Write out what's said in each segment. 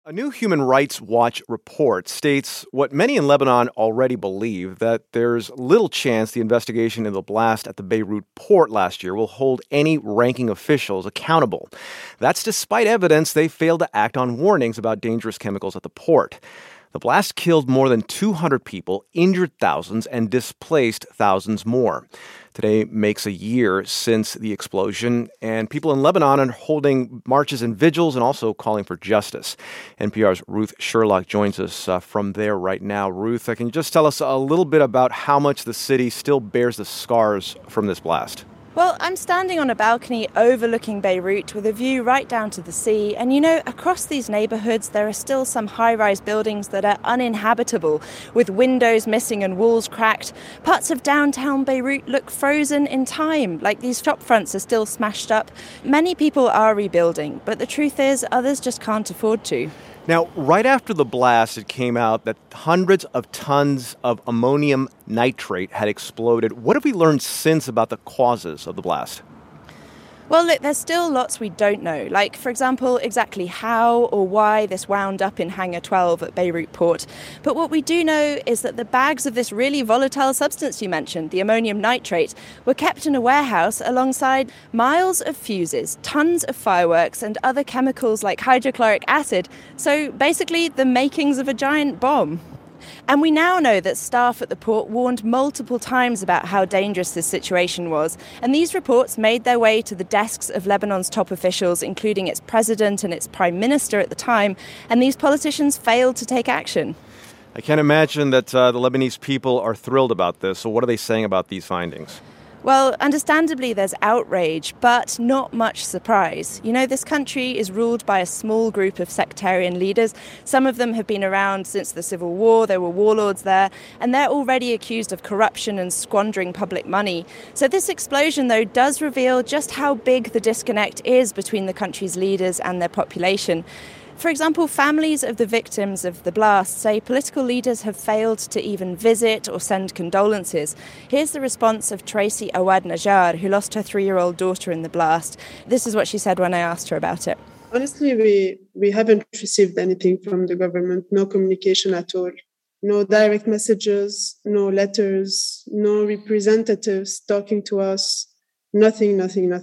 A new Human Rights Watch report states what many in Lebanon already believe, that there's little chance the investigation into the blast at the Beirut port last year will hold any ranking officials accountable. That's despite evidence they failed to act on warnings about dangerous chemicals at the port. The blast killed more than 200 people, injured thousands, and displaced thousands more. Today makes a year since the explosion, and people in Lebanon are holding marches and vigils and also calling for justice. NPR's Ruth Sherlock joins us from there right now. Ruth, can you just tell us a little bit about how much the city still bears the scars from this blast? Well, I'm standing on a balcony overlooking Beirut with a view right down to the sea. And across these neighborhoods, there are still some high-rise buildings that are uninhabitable, with windows missing and walls cracked. Parts of downtown Beirut look frozen in time, like these shop fronts are still smashed up. Many people are rebuilding, but the truth is others just can't afford to. Now, right after the blast, it came out that hundreds of tons of ammonium nitrate had exploded. What have we learned since about the causes of the blast? Well, look, there's still lots we don't know. Like, for example, exactly how or why this wound up in Hangar 12 at Beirut Port. But what we do know is that the bags of this really volatile substance you mentioned, the ammonium nitrate, were kept in a warehouse alongside miles of fuses, tons of fireworks, and other chemicals like hydrochloric acid. So basically, the makings of a giant bomb. And we now know that staff at the port warned multiple times about how dangerous this situation was. And these reports made their way to the desks of Lebanon's top officials, including its president and its prime minister at the time. And these politicians failed to take action. I can't imagine that the Lebanese people are thrilled about this. So what are they saying about these findings? Well, understandably, there's outrage, but not much surprise. This country is ruled by a small group of sectarian leaders. Some of them have been around since the Civil War. There were warlords there, and they're already accused of corruption and squandering public money. So this explosion, though, does reveal just how big the disconnect is between the country's leaders and their population. For example, families of the victims of the blast say political leaders have failed to even visit or send condolences. Here's the response of Tracy Awad Najjar, who lost her 3-year-old daughter in the blast. This is what she said when I asked her about it. Honestly, we haven't received anything from the government, no communication at all. No direct messages, no letters, no representatives talking to us. Nothing.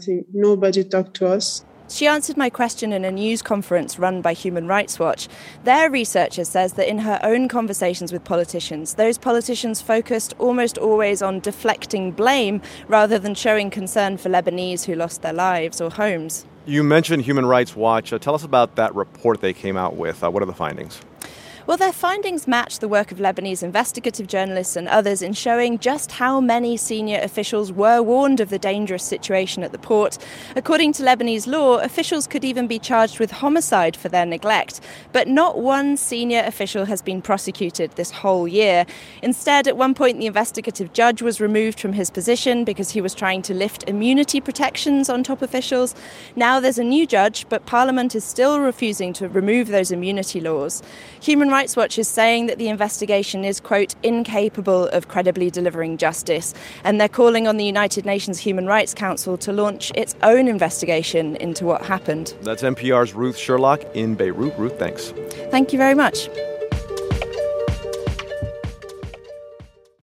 Nobody talked to us. She answered my question in a news conference run by Human Rights Watch. Their researcher says that in her own conversations with politicians, those politicians focused almost always on deflecting blame rather than showing concern for Lebanese who lost their lives or homes. You mentioned Human Rights Watch. Tell us about that report they came out with. What are the findings? Well, their findings match the work of Lebanese investigative journalists and others in showing just how many senior officials were warned of the dangerous situation at the port. According to Lebanese law, officials could even be charged with homicide for their neglect. But not one senior official has been prosecuted this whole year. Instead, at one point, the investigative judge was removed from his position because he was trying to lift immunity protections on top officials. Now there's a new judge, but Parliament is still refusing to remove those immunity laws. Human Rights Watch is saying that the investigation is, quote, incapable of credibly delivering justice, and they're calling on the United Nations Human Rights Council to launch its own investigation into what happened. That's NPR's Ruth Sherlock in Beirut. Ruth, thanks. Thank you very much.